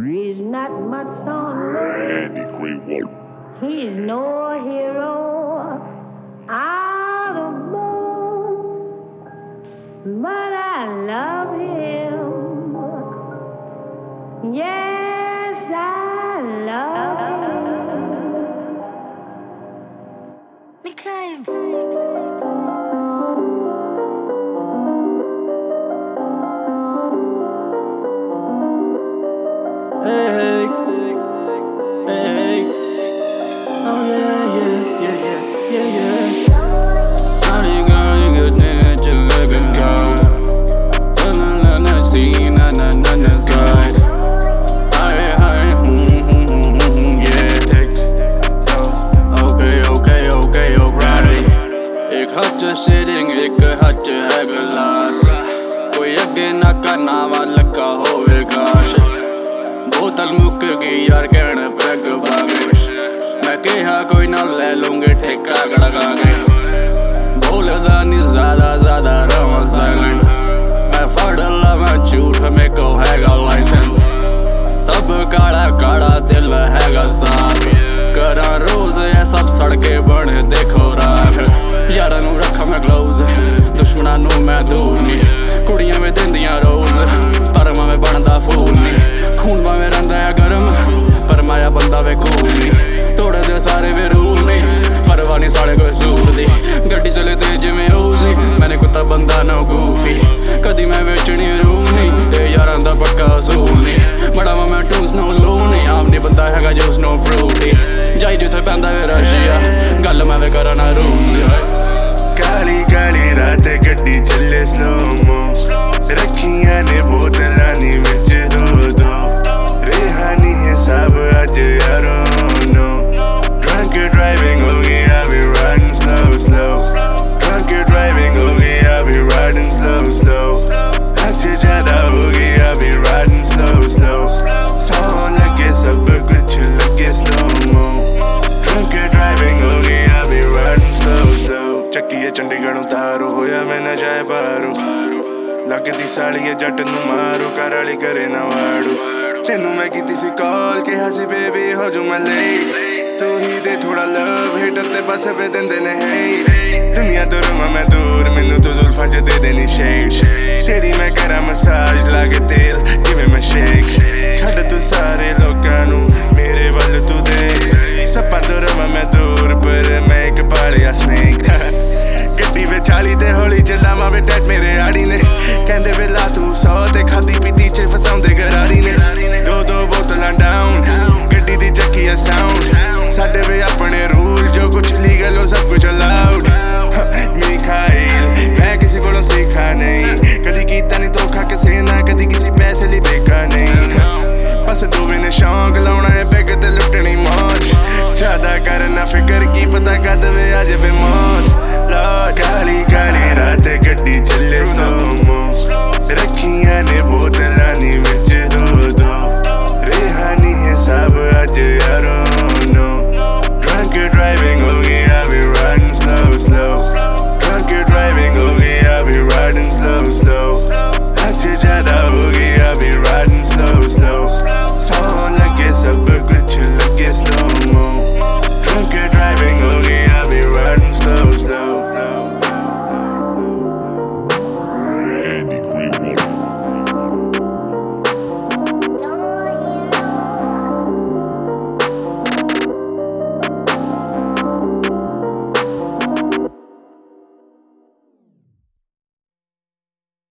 He's not much on Andy Greenwald. He's no hero out of book, but I love him. Yes, I love him. Mikhail. Hey, hey, hey, oh yeah, Now you girl, you good nigga, just let's go. Na see, na let's go. Hey, yeah. Okay, alright. एक हाथ च sharing, एक हाथ च है गिलास. कोई अगे ना करना वाला का होवेगा. बोतल मुक गई यार कहने पैग बागे. मैं कहा कोई ना ले लूंगे ठेका गड़गा के. बोलदा नहीं ज्यादा रहा साइलेंट. मैं फड़ ला मैं झूठ में को हैगा लाइसेंस. सब काड़ा दिल हैगा साफ. करा रोज ये सब सड़के बने देखो राख. यारा नू रखा मैं ग्लोव्स, दुश्मना नू मैं दूर नहीं. कुड़ियां में दिंदियां रोज, पर मैं बनदा फूल नहीं. खून में रंदा है गरम, पर माया बंदा वे कूल नहीं. तोड़े दे सारे वे रूल नहीं, परवाह नहीं साढ़े कोई सूट दी. गड्डी चले तेज में ओजी, मैंने कुत्ता बंदा नो गूफी. कदी मैं बेचनी रूम नहीं, ये यारां दा पक्का असूल नहीं. बड़ा मैं टूस नो लो नहीं, आम नहीं बंदा हैगा जूस नो फ्रूटी. जाई जिथे पैंदा वे रशिया, गल मैं वे करा ना रूम दी. काली काली रात गड्डी चले स्लोमो. रखियां ने बोतलां नी विच दो रेहानी हिसाब अज यारो नो. Drunk driving हो गई I'll be riding slow. Drunk driving हो गई I'll be riding slow. आज ज्यादा हो गई I'll be riding slow. सौ लगे सब कुछ लगे slow-mo. Drunk driving हो गई I'll be riding slow. ਚੱਕੀਏ Chandigarh ਉਤਾਰੋ ਹੋਇਆ ਮੈਂ ਨਸ਼ਾ ਪਾਰੂ. ਲੱਗਦੀ ਸਾਲੀਏ ਜੱਟ ਨੂੰ ਮਾਰੂ, ਘਰ ਵਾਲੀ ਕਰੇ ਨਾ ਵਾੜੂ. ਤੈਨੂੰ ਮੈਂ ਕੀਤੀ ਸੀ ਕਾਲ, ਕਿਹਾ ਸੀ ਬੇਬੀ ਹੋ ਜੂ ਮੈਂ ਲੇਟ. ਤੂੰ ਹੀ ਦੇ ਥੋੜਾ ਲਵ, ਹੇਟਰ ਤੇ ਬਸ ਵੇ ਦਿੰਦੇ ਨੇ ਹੇਟ. ਦੁਨੀਆ ਤੋਂ ਰਵਾਂ ਮੈਂ ਦੂਰ, ਮੈਨੂੰ ਤੂੰ ਜ਼ੁਲਫਾਂ 'ਚ ਦੇ ਦੇਣੀ ਸ਼ੇਡ. ਤੇਰੀ ਮੈਂ ਕਰਾਂ ਮਸਾਜ ਲਾ ਕੇ ਤੇਲ ਜਿਵੇਂ ਮੈਂ ਸ਼ੇਕ.